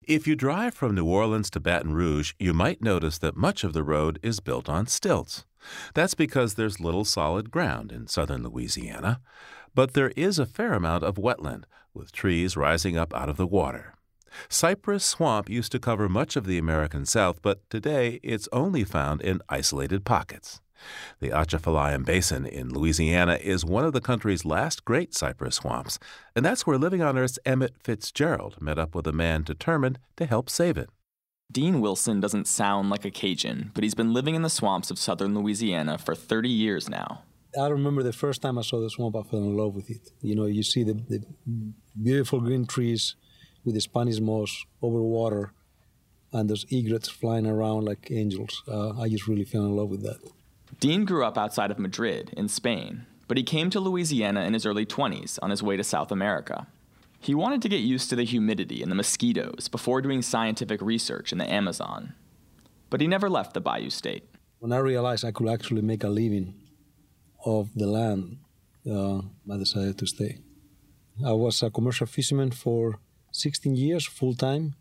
If you drive from New Orleans to Baton Rouge, you might notice that much of the road is built on stilts. That's because there's little solid ground in southern Louisiana, but there is a fair amount of wetland, with trees rising up out of the water. Cypress swamp used to cover much of the American South, but today it's only found in isolated pockets. The Atchafalaya Basin in Louisiana is one of the country's last great cypress swamps, and that's where Living on Earth's Emmett Fitzgerald met up with a man determined to help save it. Dean Wilson doesn't sound like a Cajun, but he's been living in the swamps of southern Louisiana for 30 years now. I remember the first time I saw the swamp, I fell in love with it. You know, you see the beautiful green trees with the Spanish moss over water and those egrets flying around like angels. I just really fell in love with that. Dean grew up outside of Madrid in Spain, but he came to Louisiana in his early 20s on his way to South America. He wanted to get used to the humidity and the mosquitoes before doing scientific research in the Amazon. But he never left the Bayou State. When I realized I could actually make a living of the land, I decided to stay. I was a commercial fisherman for 16 years, full-time.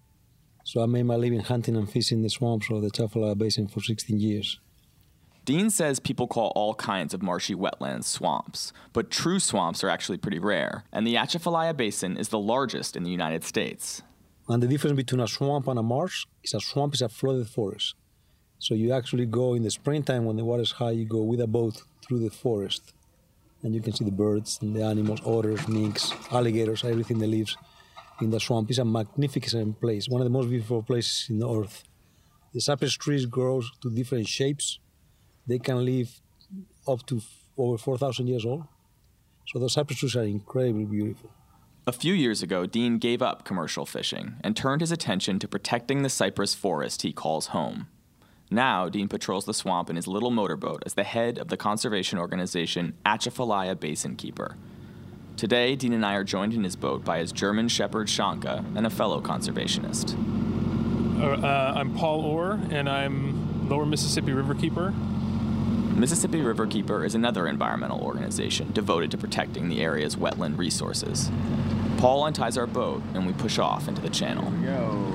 So I made my living hunting and fishing the swamps of the Atchafalaya Basin for 16 years. Dean says people call all kinds of marshy wetlands swamps, but true swamps are actually pretty rare, and the Atchafalaya Basin is the largest in the United States. And the difference between a swamp and a marsh is a swamp is a flooded forest. So you actually go in the springtime when the water is high, you go with a boat through the forest, and you can see the birds and the animals, otters, minks, alligators, everything that lives in the swamp. It's a magnificent place, one of the most beautiful places in the earth. The cypress trees grow to different shapes. They can live up to over 4,000 years old. So those cypress trees are incredibly beautiful. A few years ago, Dean gave up commercial fishing and turned his attention to protecting the cypress forest he calls home. Now, Dean patrols the swamp in his little motorboat as the head of the conservation organization Atchafalaya Basin Keeper. Today, Dean and I are joined in his boat by his German shepherd Shanka and a fellow conservationist. I'm Paul Orr, and I'm Lower Mississippi River Keeper. Mississippi River Keeper is another environmental organization devoted to protecting the area's wetland resources. Paul unties our boat, and we push off into the channel. Here we go.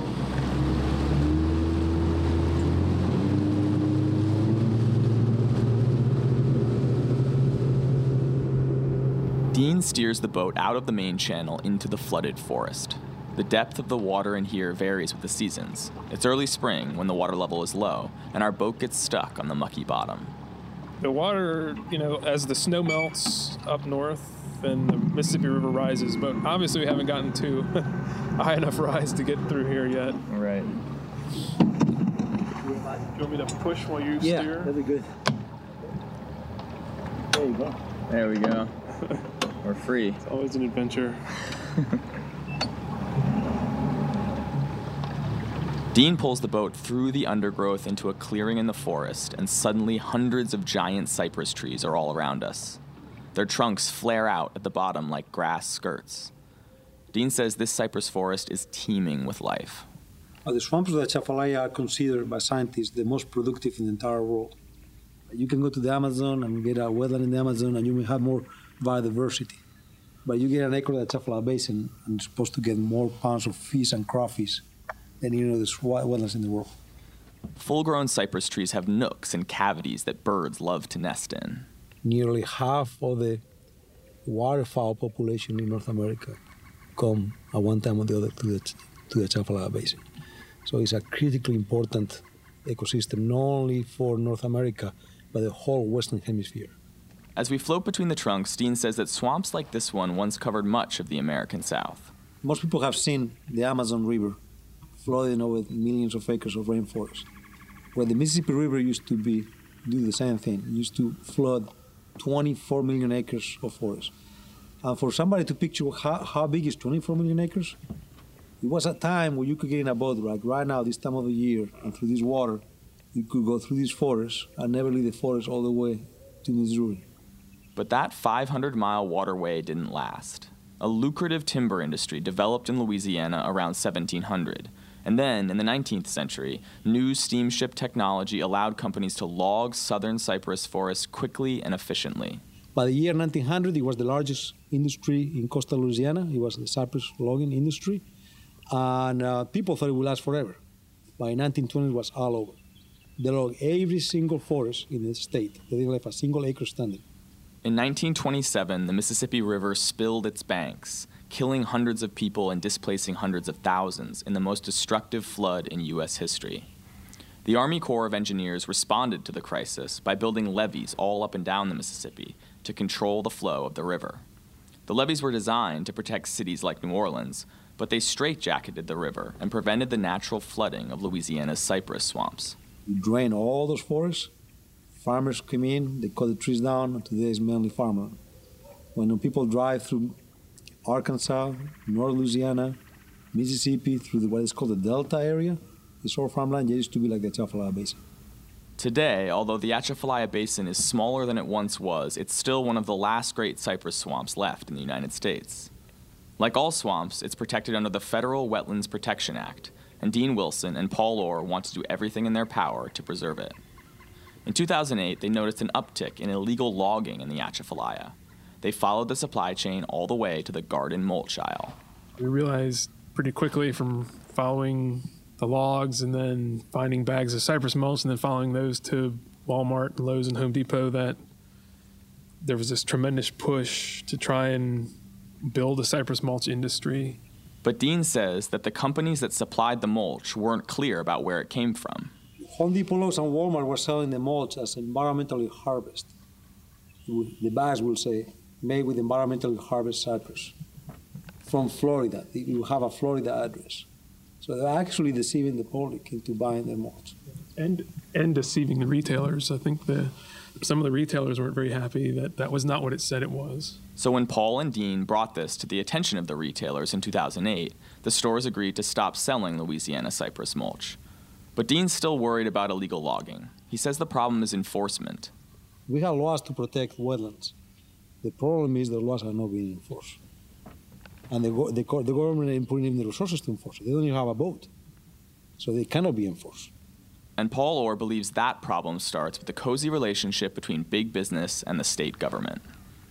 Dean steers the boat out of the main channel into the flooded forest. The depth of the water in here varies with the seasons. It's early spring when the water level is low, and our boat gets stuck on the mucky bottom. The water, as the snow melts up north and the Mississippi River rises, but obviously we haven't gotten to a high enough rise to get through here yet. Right. Do you want me to push while you steer? Yeah, that'd be good. There you go. There we go. We're free. It's always an adventure. Dean pulls the boat through the undergrowth into a clearing in the forest, and suddenly hundreds of giant cypress trees are all around us. Their trunks flare out at the bottom like grass skirts. Dean says this cypress forest is teeming with life. The swamps of the Atchafalaya are considered by scientists the most productive in the entire world. You can go to the Amazon and get a wetland in the Amazon, and you may have more biodiversity. But you get an acre of the Atchafalaya Basin, and you're supposed to get more pounds of fish and crawfish than the wetlands in the world. Full-grown cypress trees have nooks and cavities that birds love to nest in. Nearly half of the waterfowl population in North America come at one time or the other to the Atchafalaya Basin. So it's a critically important ecosystem, not only for North America, but the whole Western Hemisphere. As we float between the trunks, Dean says that swamps like this one once covered much of the American South. Most people have seen the Amazon River flooding over millions of acres of rainforest. Where the Mississippi River used to do the same thing. It used to flood 24 million acres of forest. And for somebody to picture how big is 24 million acres, it was a time where you could get in a boat, like right now, this time of the year, and through this water, you could go through this forest and never leave the forest all the way to Missouri. But that 500-mile waterway didn't last. A lucrative timber industry developed in Louisiana around 1700. And then, in the 19th century, new steamship technology allowed companies to log southern cypress forests quickly and efficiently. By the year 1900, it was the largest industry in coastal Louisiana. It was the cypress logging industry. And people thought it would last forever. By 1920, it was all over. They logged every single forest in the state. They didn't leave a single acre standing. In 1927, the Mississippi River spilled its banks, killing hundreds of people and displacing hundreds of thousands in the most destructive flood in U.S. history. The Army Corps of Engineers responded to the crisis by building levees all up and down the Mississippi to control the flow of the river. The levees were designed to protect cities like New Orleans, but they straitjacketed the river and prevented the natural flooding of Louisiana's cypress swamps. You drain all those forests. Farmers come in, they cut the trees down, and today is mainly farmland. When people drive through Arkansas, North Louisiana, Mississippi, through what is called the Delta area, it's all farmland. It used to be like the Atchafalaya Basin. Today, although the Atchafalaya Basin is smaller than it once was, it's still one of the last great cypress swamps left in the United States. Like all swamps, it's protected under the Federal Wetlands Protection Act, and Dean Wilson and Paul Orr want to do everything in their power to preserve it. In 2008, they noticed an uptick in illegal logging in the Atchafalaya. They followed the supply chain all the way to the garden mulch aisle. We realized pretty quickly from following the logs and then finding bags of cypress mulch and then following those to Walmart, Lowe's, and Home Depot that there was this tremendous push to try and build a cypress mulch industry. But Dean says that the companies that supplied the mulch weren't clear about where it came from. Home Depot, Lowe's, and Walmart were selling the mulch as environmentally harvested. The bags will say, made with environmentally harvested cypress from Florida. You have a Florida address. So they're actually deceiving the public into buying their mulch. And deceiving the retailers. I think some of the retailers weren't very happy that that was not what it said it was. So when Paul and Dean brought this to the attention of the retailers in 2008, the stores agreed to stop selling Louisiana cypress mulch. But Dean's still worried about illegal logging. He says the problem is enforcement. We have laws to protect wetlands. The problem is the laws are not being enforced. And the government ain't putting in the resources to enforce it. They don't even have a boat. So they cannot be enforced. And Paul Orr believes that problem starts with the cozy relationship between big business and the state government.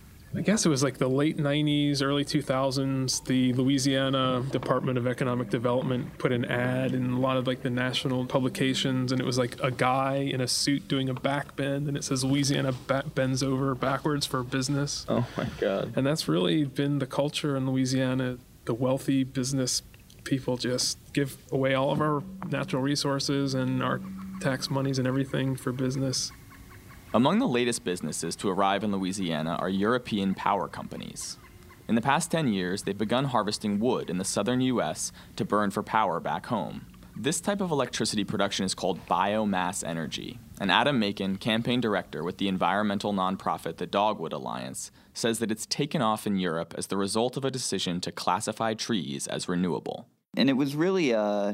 I guess it was like the late 90s, early 2000s, the Louisiana Department of Economic Development put an ad in a lot of like the national publications, and it was like a guy in a suit doing a back bend, and it says Louisiana bends over backwards for business. Oh my God. And that's really been the culture in Louisiana. The wealthy business people just give away all of our natural resources and our tax monies and everything for business. Among the latest businesses to arrive in Louisiana are European power companies. In the past 10 years, they've begun harvesting wood in the southern U.S. to burn for power back home. This type of electricity production is called biomass energy, and Adam Macon, campaign director with the environmental nonprofit the Dogwood Alliance, says that it's taken off in Europe as the result of a decision to classify trees as renewable. And it was really a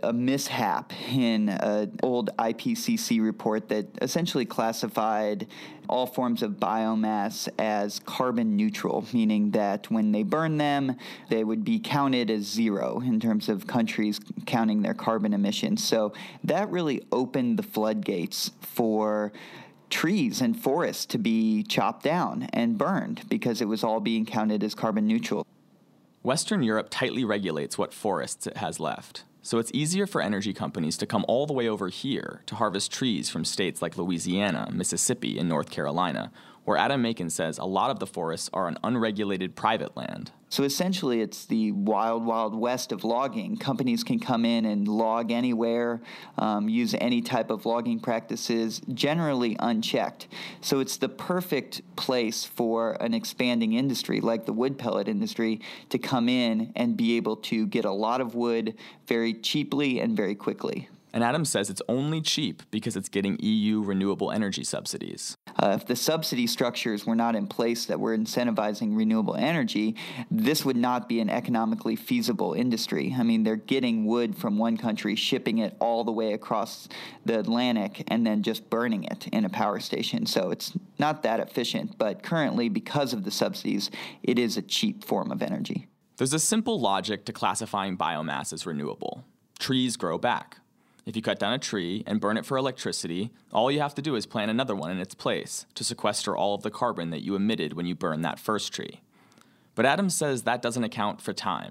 mishap in an old IPCC report that essentially classified all forms of biomass as carbon neutral, meaning that when they burn them, they would be counted as zero in terms of countries counting their carbon emissions. So that really opened the floodgates for trees and forests to be chopped down and burned because it was all being counted as carbon neutral. Western Europe tightly regulates what forests it has left, so it's easier for energy companies to come all the way over here to harvest trees from states like Louisiana, Mississippi, and North Carolina, where Adam Macon says a lot of the forests are on unregulated private land. So essentially, it's the wild, wild west of logging. Companies can come in and log anywhere, use any type of logging practices, generally unchecked. So it's the perfect place for an expanding industry like the wood pellet industry to come in and be able to get a lot of wood very cheaply and very quickly. And Adam says it's only cheap because it's getting EU renewable energy subsidies. If the subsidy structures were not in place that were incentivizing renewable energy, this would not be an economically feasible industry. I mean, they're getting wood from one country, shipping it all the way across the Atlantic, and then just burning it in a power station. So it's not that efficient, but currently, because of the subsidies, it is a cheap form of energy. There's a simple logic to classifying biomass as renewable. Trees grow back. If you cut down a tree and burn it for electricity, all you have to do is plant another one in its place to sequester all of the carbon that you emitted when you burned that first tree. But Adam says that doesn't account for time.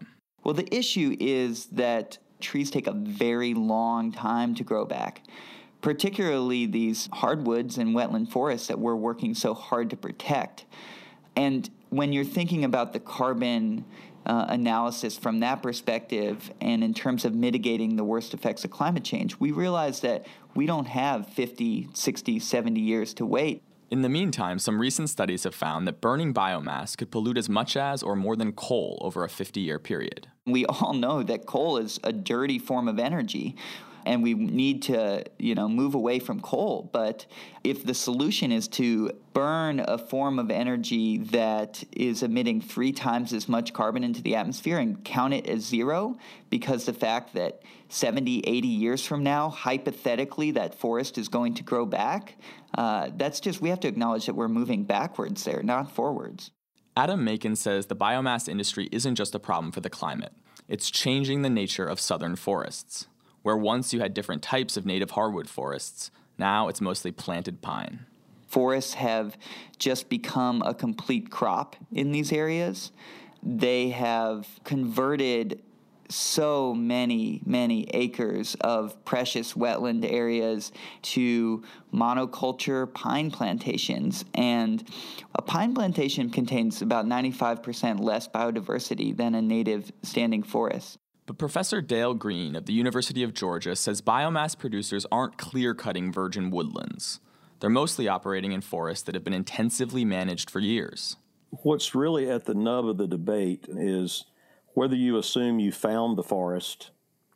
Well, the issue is that trees take a very long time to grow back, particularly these hardwoods and wetland forests that we're working so hard to protect. And when you're thinking about the carbon analysis from that perspective and in terms of mitigating the worst effects of climate change, we realize that we don't have 50, 60, 70 years to wait. In the meantime, some recent studies have found that burning biomass could pollute as much as or more than coal over a 50-year period. We all know that coal is a dirty form of energy, and we need to, move away from coal. But if the solution is to burn a form of energy that is emitting 3 times as much carbon into the atmosphere and count it as zero, because the fact that 70, 80 years from now, hypothetically, that forest is going to grow back, we have to acknowledge that we're moving backwards there, not forwards. Adam Macon says the biomass industry isn't just a problem for the climate. It's changing the nature of southern forests. Where once you had different types of native hardwood forests, now it's mostly planted pine. Forests have just become a complete crop in these areas. They have converted so many acres of precious wetland areas to monoculture pine plantations. And a pine plantation contains about 95% less biodiversity than a native standing forest. But Professor Dale Green of the University of Georgia says biomass producers aren't clear-cutting virgin woodlands. They're mostly operating in forests that have been intensively managed for years. What's really at the nub of the debate is whether you assume you found the forest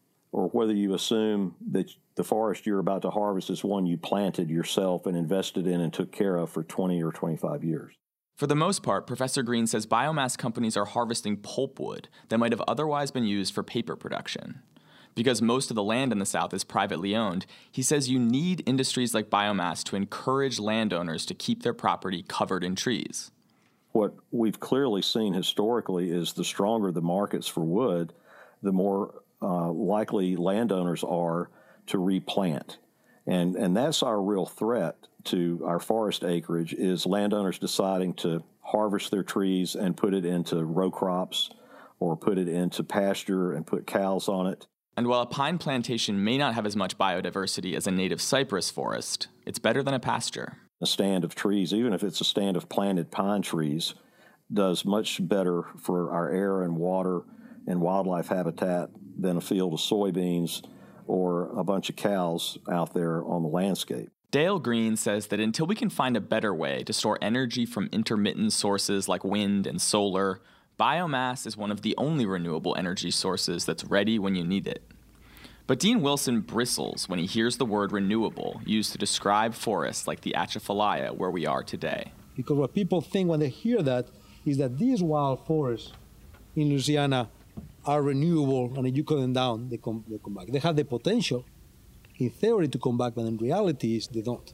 or whether you assume that the forest you're about to harvest is one you planted yourself and invested in and took care of for 20 or 25 years. For the most part, Professor Green says biomass companies are harvesting pulpwood that might have otherwise been used for paper production. Because most of the land in the South is privately owned, he says you need industries like biomass to encourage landowners to keep their property covered in trees. What we've clearly seen historically is the stronger the markets for wood, the more likely landowners are to replant. And that's our real threat to our forest acreage, is landowners deciding to harvest their trees and put it into row crops or put it into pasture and put cows on it. And while a pine plantation may not have as much biodiversity as a native cypress forest, it's better than a pasture. A stand of trees, even if it's a stand of planted pine trees, does much better for our air and water and wildlife habitat than a field of soybeans or a bunch of cows out there on the landscape. Dale Green says that until we can find a better way to store energy from intermittent sources like wind and solar, biomass is one of the only renewable energy sources that's ready when you need it. But Dean Wilson bristles when he hears the word renewable used to describe forests like the Atchafalaya where we are today. Because what people think when they hear that is that these wild forests in Louisiana are renewable, and if you cut them down, they come back. They have the potential, in theory, to come back, but in reality, they don't.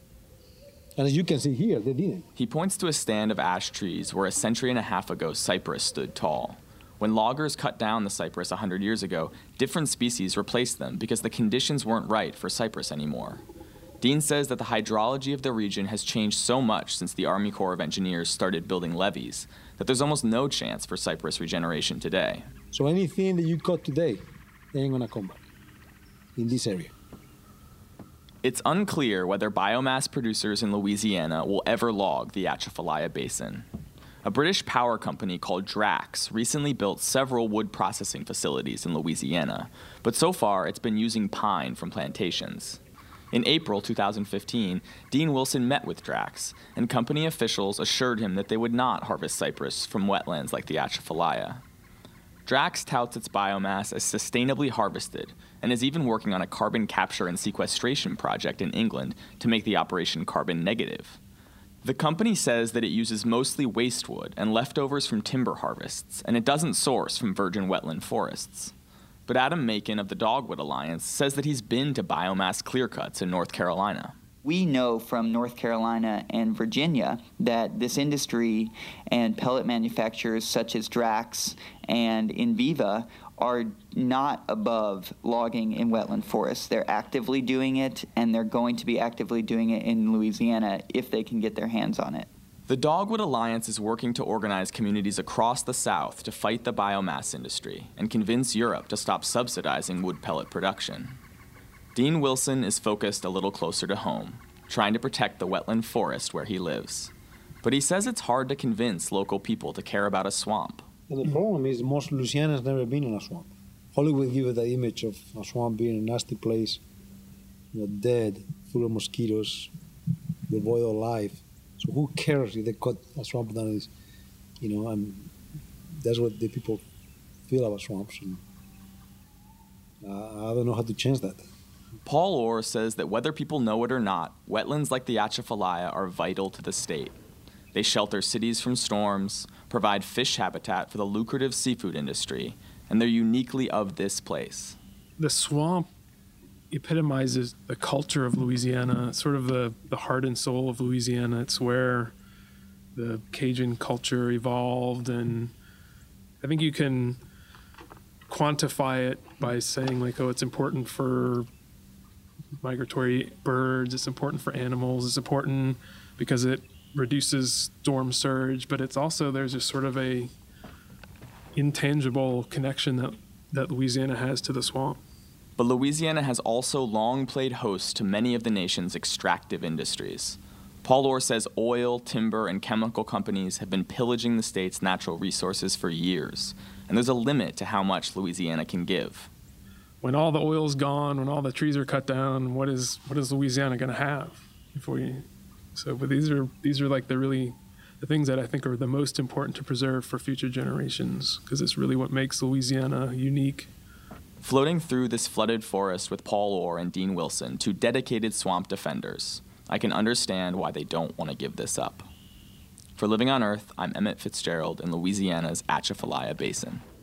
And as you can see here, they didn't. He points to a stand of ash trees where a century and a half ago cypress stood tall. When loggers cut down the cypress 100 years ago, different species replaced them because the conditions weren't right for cypress anymore. Dean says that the hydrology of the region has changed so much since the Army Corps of Engineers started building levees that there's almost no chance for cypress regeneration today. So anything that you cut today, they ain't gonna come back in this area. It's unclear whether biomass producers in Louisiana will ever log the Atchafalaya Basin. A British power company called Drax recently built several wood processing facilities in Louisiana, but so far it's been using pine from plantations. In April 2015, Dean Wilson met with Drax, and company officials assured him that they would not harvest cypress from wetlands like the Atchafalaya. Drax touts its biomass as sustainably harvested and is even working on a carbon capture and sequestration project in England to make the operation carbon negative. The company says that it uses mostly waste wood and leftovers from timber harvests, and it doesn't source from virgin wetland forests. But Adam Macon of the Dogwood Alliance says that he's been to biomass clearcuts in North Carolina. We know from North Carolina and Virginia that this industry and pellet manufacturers such as Drax and Inviva are not above logging in wetland forests. They're actively doing it, and they're going to be actively doing it in Louisiana if they can get their hands on it. The Dogwood Alliance is working to organize communities across the South to fight the biomass industry and convince Europe to stop subsidizing wood pellet production. Dean Wilson is focused a little closer to home, trying to protect the wetland forest where he lives. But he says it's hard to convince local people to care about a swamp. And the problem is most Louisianans never been in a swamp. Hollywood gives the image of a swamp being a nasty place, dead, full of mosquitoes, devoid of life. So who cares if they cut a swamp down? And that's what the people feel about swamps. And I don't know how to change that. Paul Orr says that whether people know it or not, wetlands like the Atchafalaya are vital to the state. They shelter cities from storms, provide fish habitat for the lucrative seafood industry, and they're uniquely of this place. The swamp epitomizes the culture of Louisiana, sort of the heart and soul of Louisiana. It's where the Cajun culture evolved, and I think you can quantify it by saying it's important for migratory birds, it's important for animals, it's important because it reduces storm surge, but it's also, there's just sort of a intangible connection that Louisiana has to the swamp. But Louisiana has also long played host to many of the nation's extractive industries. Paul Orr says oil, timber, and chemical companies have been pillaging the state's natural resources for years, and there's a limit to how much Louisiana can give. When all the oil's gone, when all the trees are cut down, what is Louisiana going to have? But these are like the things that I think are the most important to preserve for future generations, because it's really what makes Louisiana unique. Floating through this flooded forest with Paul Orr and Dean Wilson, two dedicated swamp defenders, I can understand why they don't want to give this up. For Living on Earth, I'm Emmett Fitzgerald in Louisiana's Atchafalaya Basin.